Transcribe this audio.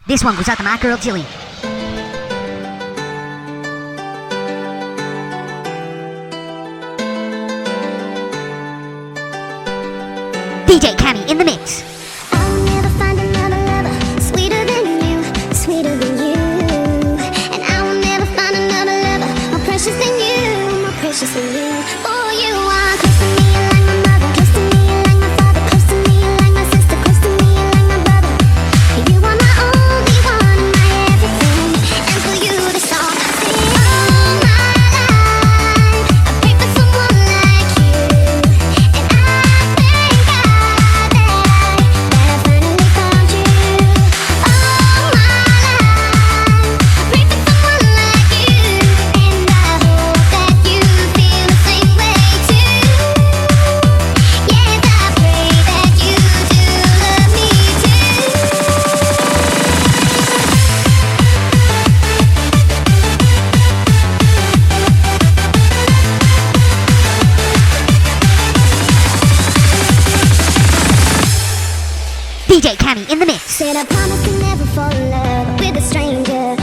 This one goes out to my girl Jillian. DJ Cammy in the mix. I'll never find another lover sweeter than you, sweeter than you. And I will never find another lover more precious than you, more precious than you. Oh, you are close to me like my mother, close to me like my father, close to me like my sister, close to me like my brother. You are my only one, my everything, and for you that's all I sing. All my life I pray for someone like you, and I thank God that I finally found you. All my life I pray for someone like you, and I hope that you feel the same way too. Yes, I pray that you do love me too. DJ Cammy in the mix. Said I promise to never fall in love with a stranger.